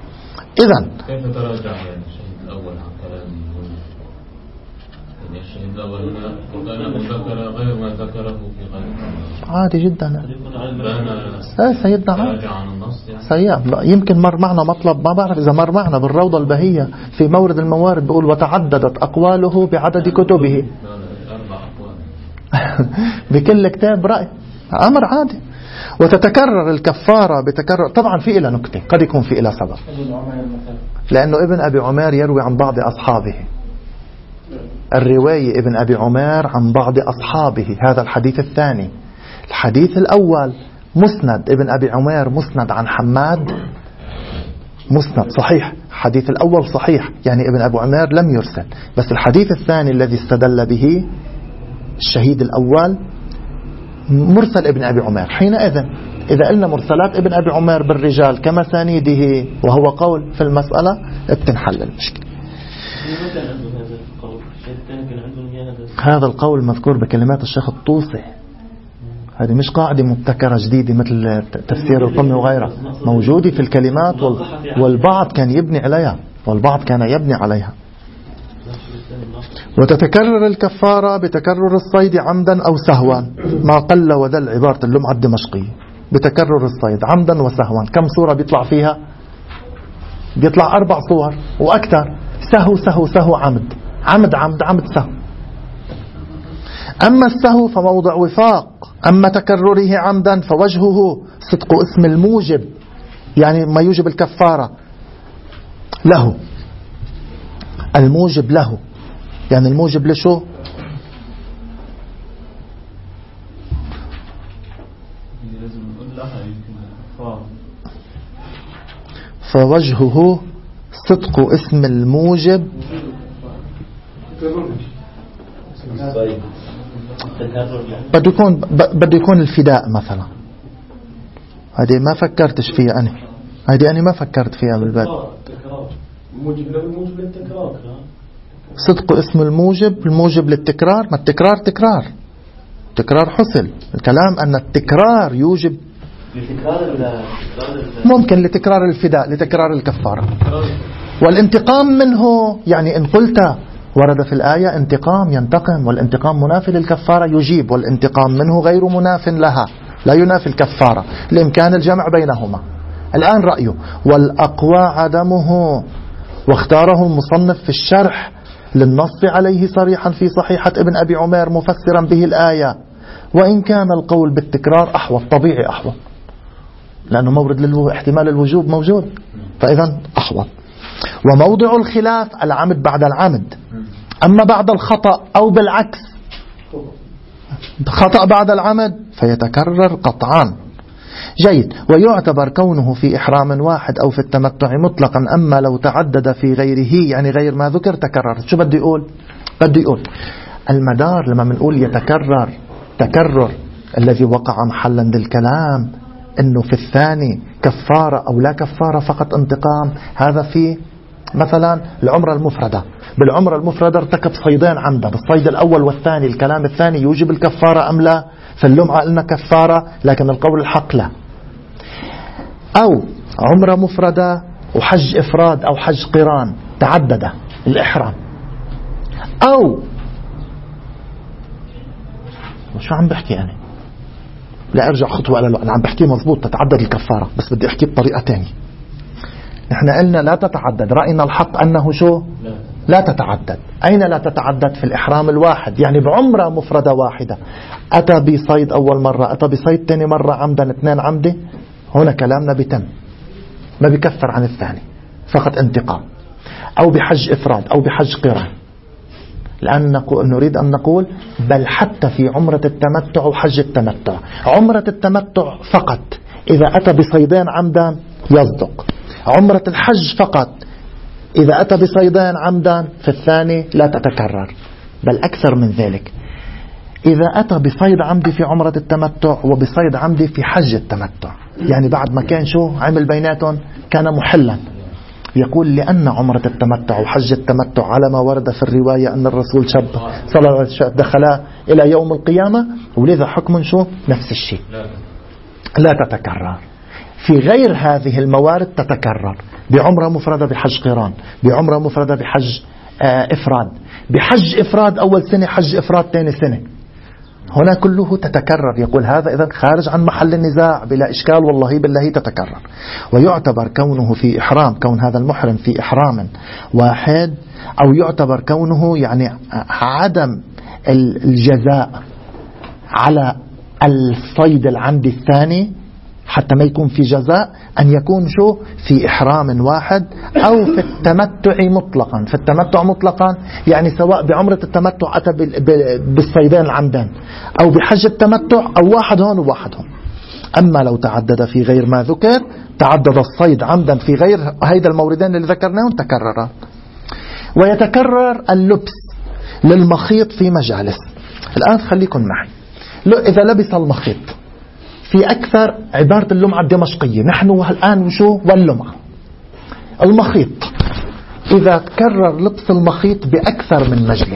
[SPEAKER 1] إذن
[SPEAKER 5] كيف تراجع يعني الشهيد الأول عن كلامه؟ يعني الشهيد غير ما ذكره في غيره
[SPEAKER 1] عادي جدا. لا سيدنا عادي سيئة. يمكن مر معنا مطلب ما بعرف إذا مر معنا بالروضة البهية في مورد الموارد بيقول وتعددت أقواله بعدد كتبه. بكل كتاب رأي أمر عادي. وتتكرر الكفارة بتكرر. طبعا في إلى نكتة قد يكون في إلى سبب، لأنه ابن أبي عمير يروي عن بعض أصحابه. الرواية ابن أبي عمير عن بعض أصحابه، هذا الحديث الثاني. الحديث الأول مسند ابن أبي عمير مسند عن حماد مسند صحيح. الحديث الأول صحيح يعني ابن أبي عمير لم يرسل. بس الحديث الثاني الذي استدل به الشهيد الأول مرسل ابن أبي عمير. حينئذ إذا قلنا مرسلات ابن أبي عمير بالرجال كمسانيده وهو قول في المسألة بتنحل المشكلة. هذا القول مذكور بكلمات الشيخ الطوسي. هذه مش قاعدة مبتكرة جديدة مثل تفسير القمي وغيرها، موجودة في الكلمات والبعض كان يبني عليها والبعض كان يبني عليها. وتتكرر الكفارة بتكرر الصيد عمدا أو سهوا ما قل ودل، عبارة اللمعة الدمشقية. بتكرر الصيد عمدا وسهوا. كم صورة بيطلع فيها؟ بيطلع أربع صور وأكثر. سهو سهو سهو عمد عمد عمد عمد سهو. أما السهو فموضع وفاق. أما تكرره عمدا فوجهه صدق اسم الموجب، يعني ما يوجب الكفارة له، الموجب له. يعني الموجب لشو؟ فوجهه صدق اسم الموجب بده يكون بده يكون الفداء مثلا. هذه ما فكرتش فيها أنا، هذه أنا ما فكرت فيها بالبال. صدق اسم الموجب الموجب للتكرار. ما التكرار تكرار تكرار حصل. الكلام أن التكرار يوجب ممكن لتكرار الفداء لتكرار الكفارة. والانتقام منه يعني إن قلت ورد في الآية انتقام ينتقم، والانتقام منافي للكفارة يجيب، والانتقام منه غير مناف لها لا ينافي الكفارة لإمكان الجمع بينهما. الآن رأيه والأقوى عدمه، واختاره المصنف في الشرح للنص عليه صريحا في صحيحة ابن أبي عمير مفسرا به الآية. وإن كان القول بالتكرار أحوط، طبيعي أحوط، لأنه مورد لاحتمال الوجوب موجود، فإذا أحوط. وموضع الخلاف العمد بعد العمد. أما بعد الخطأ أو بالعكس خطأ بعد العمد فيتكرر قطعا. جيد. ويعتبر كونه في إحرام واحد أو في التمتع مطلقا. أما لو تعدد في غيره يعني غير ما ذكر تكرر. شو بده يقول؟ بده يقول المدار لما بنقول يتكرر تكرر الذي وقع محلا للكلام انه في الثاني كفارة او لا كفارة فقط انتقام. هذا في مثلا العمرة المفردة. بالعمرة المفردة ارتكب صيدين عمدا، بالصيد الاول والثاني الكلام الثاني يوجب الكفارة ام لا؟ في اللمعة قلنا كفارة لكن القول الحق لا. او عمرة مفردة وحج افراد او حج قران تعدد الاحرام. او شو عم بحكي أنا؟ لا أرجع خطوة على أنا عم بحكي مضبوط تتعدد الكفارة، بس بدي أحكي بطريقة تانية. إحنا قلنا لا تتعدد، رأينا الحق أنه شو؟ لا تتعدد. أين لا تتعدد؟ في الإحرام الواحد، يعني بعمرة مفردة واحدة. أتى بصيد أول مرة، أتى بصيد تاني مرة عمدا، اثنين عمدة، هنا كلامنا بتم ما بيكفر عن الثاني فقط انتقام. أو بحج إفراد أو بحج قران. الآن نريد أن نقول بل حتى في عمرة التمتع وحج التمتع، عمرة التمتع فقط إذا أتى بصيدين عمدا يصدق. عمرة الحج فقط إذا أتى بصيدين عمدا في الثاني لا تتكرر، بل أكثر من ذلك إذا أتى بصيد عمدي في عمرة التمتع وبصيد عمدي في حج التمتع، يعني بعد ما كان شو عمل بيناتهم كان محلا. يقول لأن عمرة التمتع وحج التمتع على ما ورد في الرواية أن الرسول شاب صلى الله عليه وسلم دخلا إلى يوم القيامة، ولذا حكم شو نفس الشيء لا تتكرر. في غير هذه الموارد تتكرر، بعمرة مفردة بحج قران، بعمرة مفردة بحج إفراد، بحج إفراد أول سنة، حج إفراد ثاني سنة، هنا كله تتكرر. يقول هذا إذن خارج عن محل النزاع بلا إشكال، والله بالله تتكرر. ويعتبر كونه في إحرام، كون هذا المحرم في إحرام واحد، أو يعتبر كونه يعني عدم الجزاء على الصيد العمد الثاني حتى ما يكون في جزاء، أن يكون شو في إحرام واحد أو في التمتع مطلقا. في التمتع مطلقا يعني سواء بعمرة التمتع أتى بالصيدان العمدان، أو بحج التمتع، أو واحد هون وواحد هون. أما لو تعدد في غير ما ذكر، تعدد الصيد عمدا في غير هيدا الموردين اللي ذكرناهم، تكرر. ويتكرر اللبس للمخيط في مجالس. الآن خليكم معي، إذا لبس المخيط في أكثر، عبارة اللمعة الدمشقية، نحن الآن وشو واللمعة المخيط، إذا تكرر لبس المخيط بأكثر من مجلس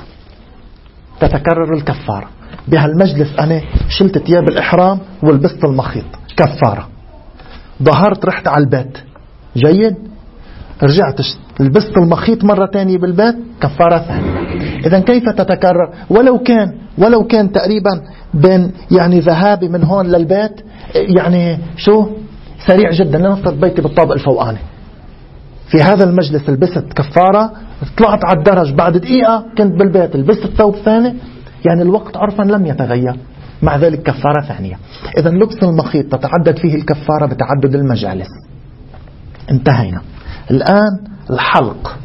[SPEAKER 1] تتكرر الكفارة. بهالمجلس أنا شلت ثياب الإحرام ولبست المخيط، كفارة. ظهرت رحت على البيت، جيد، رجعت لبست المخيط مرة تانية بالبيت، كفارة ثانية. إذن كيف تتكرر؟ ولو كان ولو كان تقريبا بين يعني ذهابي من هون للبيت يعني شو سريع جدا، لنفترض بيتي بالطابق الفوقاني، في هذا المجلس لبست كفارة، طلعت على الدرج بعد دقيقة كنت بالبيت لبست الثوب ثاني، يعني الوقت عرفا لم يتغير، مع ذلك كفارة ثانية. إذا لبس المخيط تتعدد فيه الكفارة بتعدد المجالس. انتهينا. الآن الحلق،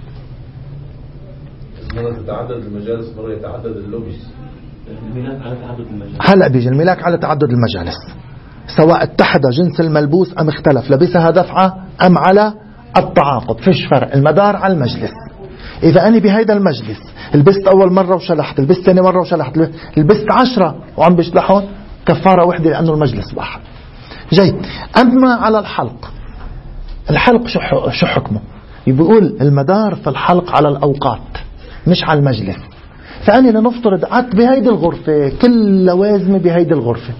[SPEAKER 3] مرة تتعدد المجالس، مرة يتعدد اللبس.
[SPEAKER 4] الملاك على تعدد المجالس.
[SPEAKER 1] هلأ بيجي الملاك على تعدد المجالس، سواء اتحد جنس الملبوس أم اختلف، لبسها دفعة أم على التعاقب، فيش فرق، المدار على المجلس. إذا أنا بهيدا المجلس لبست أول مرة وشلحت، لبست ثاني مرة وشلحت، لبست عشرة وعم بيشلحون، كفارة واحدة لأنه المجلس واحد. جيد. أما على الحلق، الحلق شو حكمه؟ يقول المدار في الحلق على الأوقات مش على المجلس. فأنا لنفترض قعدت بهيدي الغرفة، كل لوازمي بهيدي الغرفة.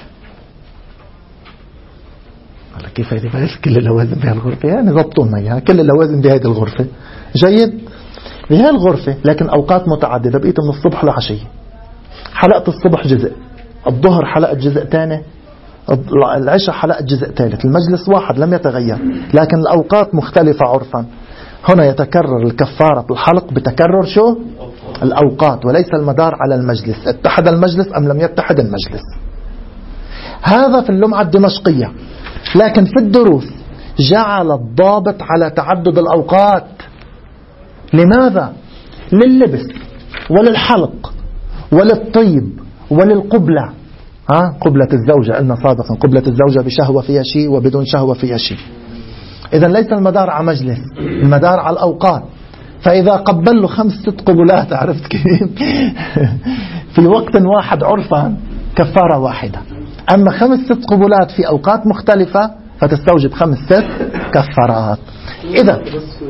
[SPEAKER 1] على كيف هيدي بقى كل اللوازم بهذه الغرفة؟ يعني ضبطون معي، كل اللوازم بهذه الغرفة. جيد. بهذه الغرفة لكن أوقات متعددة، بقيت من الصبح لعشية، حلقت الصبح جزء، الظهر حلقت جزء ثاني، العشاء حلقت جزء ثالث، المجلس واحد لم يتغير لكن الأوقات مختلفة عرفا. هنا يتكرر الكفارة الحلق بتكرر شو الأوقات وليس المدار على المجلس، اتحد المجلس أم لم يتحد المجلس. هذا في اللمعة الدمشقية. لكن في الدروس جعل الضابط على تعدد الأوقات. لماذا؟ لللبس وللحلق وللطيب وللقبلة. ها قبلة الزوجة قلنا سابقا، قبلة الزوجة بشهوة فيها شيء وبدون شهوة فيها شيء. إذا ليس المدار على مجلس، المدار على الأوقات. فإذا قبل له خمس ست قبلات، عرفت كيف؟ في وقت واحد عرفا كفارة واحدة. أما خمس ست قبلات في أوقات مختلفة فتستوجب خمس ست كفارات. إذا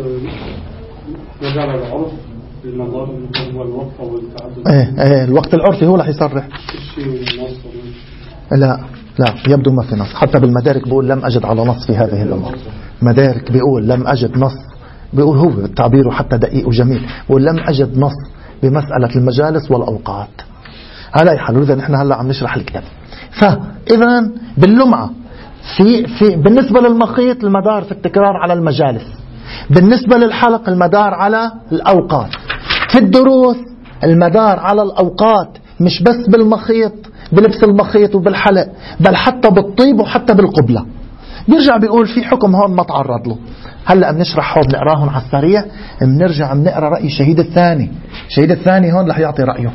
[SPEAKER 6] مجال العرف بالنظر والوقف والتعدد.
[SPEAKER 1] إيه إيه الوقت العرفي هو رح يصرح. لا لا يبدو ما في نص، حتى بالمدارك بيقول لم أجد على نص في هذه الأمور. مدارك بيقول لم أجد نص، بيقول هو تعبيره حتى دقيق وجميل، بيقول لم أجد نص بمسألة المجالس والأوقات. على أي حال إذا نحن هلا عم نشرح الكتاب. فإذا باللمعة في في بالنسبة للمخيط المدار في التكرار على المجالس، بالنسبة للحلق المدار على الأوقات. في الدروس المدار على الأوقات، مش بس بالمخيط، بلبس المخيط وبالحلق، بل حتى بالطيب وحتى بالقبلة. بيرجع بيقول في حكم هون ما تعرض له. هلأ بنشرح هون بنقراهم على السريع، بنرجع بنقرا رأي الشهيد الثاني. الشهيد الثاني هون رح يعطي رأيه،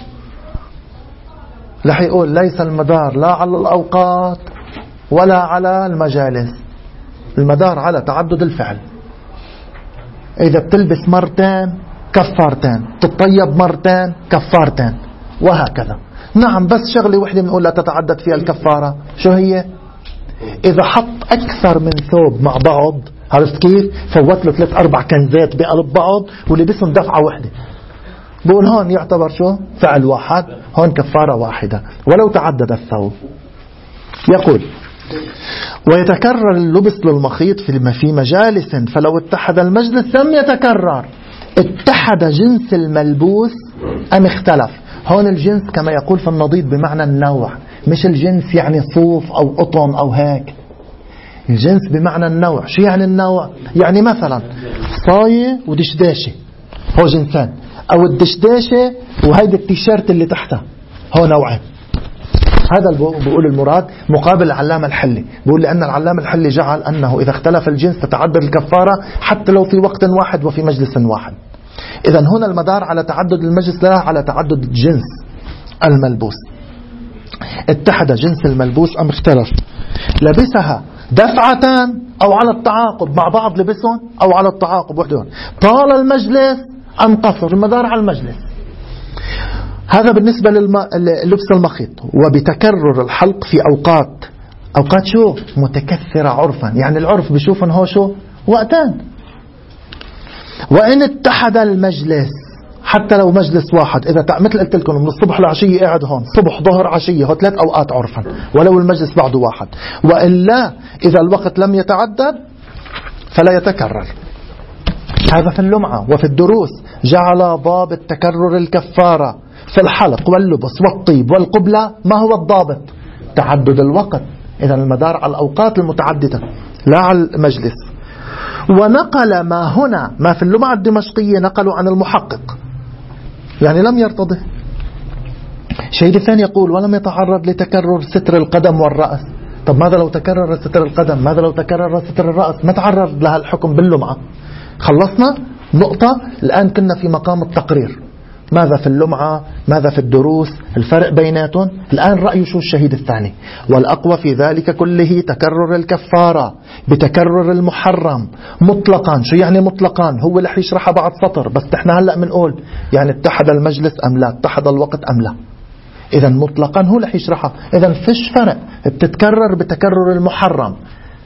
[SPEAKER 1] رح يقول ليس المدار لا على الأوقات ولا على المجالس، المدار على تعدد الفعل. إذا بتلبس مرتين كفارتين، تطيب مرتين كفارتين، وهكذا. نعم بس شغلة وحدة بنقول لا تتعدد فيها الكفارة، شو هي؟ إذا حط أكثر من ثوب مع بعض، عرفت كيف؟ فوت له ثلاث أربع كنزات بقلب بعض ولبسهم دفعة وحدة، بقول هون يعتبر شو؟ فعل واحد، هون كفارة واحدة ولو تعدد الثوب. يقول ويتكرر اللبس للمخيط في في مجالس، فلو اتحد المجلس لم يتكرر. اتحد جنس الملبوس أم اختلف. هون الجنس كما يقول في النضيد بمعنى النوع، مش الجنس يعني صوف أو قطن أو هيك. الجنس بمعنى النوع. شو يعني النوع؟ يعني مثلا صاية ودشداشة هو جنسان، أو الدشداشة وهيدا التيشيرت اللي تحتها هو نوعين. هذا بقول المراد مقابل العلامة الحلي. بقول لأن العلامة الحلي جعل أنه إذا اختلف الجنس تتعدد الكفارة حتى لو في وقت واحد وفي مجلس واحد. إذا هنا المدار على تعدد المجلس لا على تعدد الجنس الملبوس. اتحد جنس الملبوس أم اختلف. لبسها دفعة أو على التعاقب مع بعض لبسهم، أو على التعاقب وحدهم. طال المجلس أم قصر. المدار على المجلس. هذا بالنسبة للبس المخيط. وبتكرر الحلق في أوقات أوقات شو متكثرة عرفا، يعني العرف بشوف هو شو وقتان. وإن اتحد المجلس حتى لو مجلس واحد، إذا مثل قلت لكم من الصبح لعشية قاعد هون، صبح ظهر عشية، هو ثلاث أوقات عرفا ولو المجلس بعده واحد. وإلا إذا الوقت لم يتعدد فلا يتكرر. هذا في اللمعة. وفي الدروس جعل ضابط تكرر الكفارة في الحلق واللبس والطيب والقبلة. ما هو الضابط؟ تعدد الوقت. إذا المدار على الأوقات المتعددة لا على المجلس. ونقل ما هنا ما في اللمعة الدمشقية نقلوا عن المحقق، يعني لم يرتضه. الشهيد الثاني يقول ولم يتعرض لتكرر ستر القدم والرأس. طب ماذا لو تكرر ستر القدم؟ ماذا لو تكرر ستر الرأس؟ ما تعرض لها الحكم باللمعة. خلصنا نقطة. الآن كنا في مقام التقرير. ماذا في اللمعة؟ ماذا في الدروس؟ الفرق بيناتهم. الآن رأي شو الشهيد الثاني؟ والأقوى في ذلك كله تكرر الكفارة بتكرر المحرم مطلقا. شو يعني مطلقا؟ هو اللي حيشرحها بعد سطر، بس احنا هلأ منقول يعني اتحد المجلس أم لا، اتحد الوقت أم لا. إذا مطلقا هو اللي حيشرحها. إذا فيش فرق، بتتكرر بتكرر المحرم.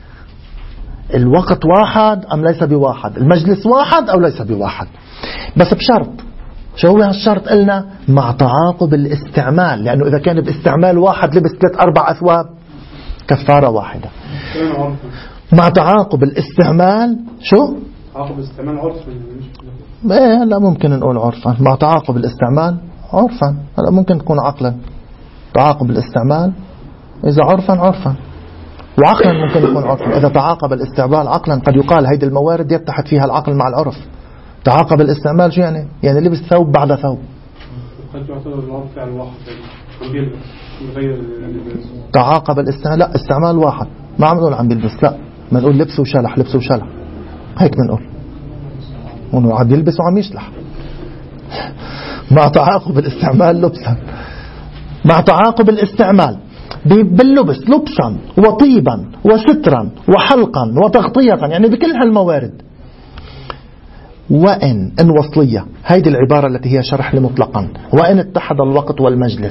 [SPEAKER 1] الوقت واحد أم ليس بواحد، المجلس واحد أو ليس بواحد، بس بشرط. شو هو هالشرط؟ قلنا مع تعاقب الاستعمال، لأنه إذا كان باستعمال واحد لبس ثلاث أربع أثواب كفارة واحدة. مع تعاقب الاستعمال شو؟
[SPEAKER 6] تعاقب الاستعمال عرفا.
[SPEAKER 1] ايه لا ممكن نقول عرفا. مع تعاقب الاستعمال عرفا. هلا ممكن تكون عقلا. تعاقب الاستعمال إذا عرفا عرفا، وعقلا ممكن يكون عرفا. إذا تعاقب الاستعمال عقلا قد يقال هيدي الموارد يتحد فيها العقل مع العرف. تعاقب الاستعمال شو يعني؟ يعني لبس ثوب بعد ثوب.
[SPEAKER 6] قد يعتبر العرف فعل واحد يعني غير
[SPEAKER 1] تعاقب الاستعمال. لا استعمال واحد. ما عم نقول عم بيلبس، لا ما نقول لبس وشلح لبس وشلح هيك بنقول. ونقول عم يلبس وعم يشلح. مع تعاقب الاستعمال لبسا. مع تعاقب الاستعمال باللبس لبسا وطيبا وسترا وحلقا وتغطية، يعني بكل هالموارد. وإن إن وصلية، هيدي العبارة التي هي شرح لمطلقا. وإن اتحد الوقت والمجلس.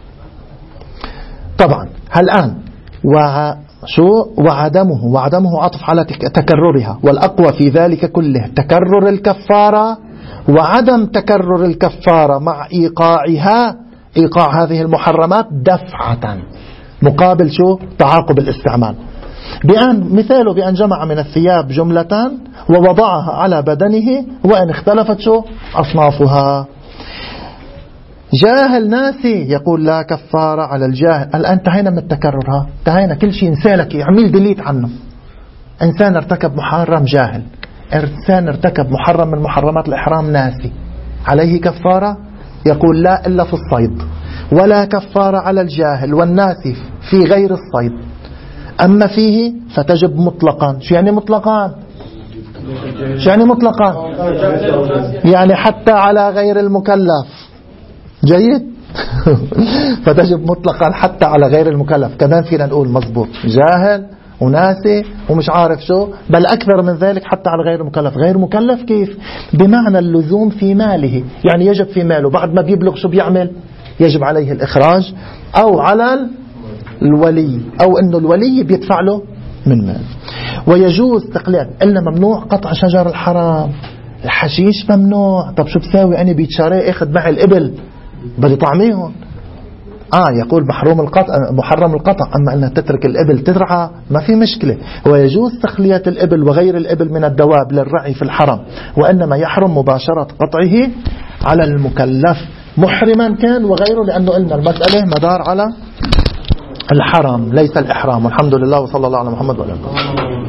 [SPEAKER 1] طبعا الآن وشو وعدمه وعدمه عطف على تكررها. والأقوى في ذلك كله تكرر الكفارة وعدم تكرر الكفارة مع إيقاعها، إيقاع هذه المحرمات دفعة مقابل شو تعاقب الاستعمال. بأن مثاله بأن جمع من الثياب جملة ووضعها على بدنه وإن اختلفت شو أصنافها. جاهل ناسي يقول لا كفارة على الجاهل. الآن انتهينا من التكرر. انتهينا كل شيء انسالك يعمل ديليت عنه. إنسان ارتكب محرم جاهل، إنسان ارتكب محرم من محرمات الإحرام ناسي، عليه كفارة؟ يقول لا إلا في الصيد. ولا كفارة على الجاهل والناسي في غير الصيد. أما فيه فتجب مطلقا. شو يعني مطلقا؟ شو يعني مطلقا؟ يعني حتى على غير المكلف. جيد. فتجب مطلقا حتى على غير المكلف. كمان فينا نقول مزبوط جاهل وناسي ومش عارف شو، بل أكثر من ذلك حتى على غير مكلف. غير مكلف كيف؟ بمعنى اللزوم في ماله، يعني يجب في ماله بعد ما بيبلغ شو بيعمل؟ يجب عليه الإخراج أو على الولي، أو أنه الولي بيدفع له من مال. ويجوز تقليد. قلنا ممنوع قطع شجر الحرام، الحشيش ممنوع. طب شو بساوي أنا بيتشاري اخذ معي الإبل بدي طعميهم؟ آه يقول محروم القطع محرم القطع، أما أنها تترك الإبل ترعى ما في مشكلة. ويجوز تخلية الإبل وغير الإبل من الدواب للرعي في الحرم، وإنما يحرم مباشرة قطعه على المكلف محرما كان وغيره، لأنه قلنا المسألة مدار على الحرم ليس الإحرام. والحمد لله وصلى الله على محمد وعلى آله.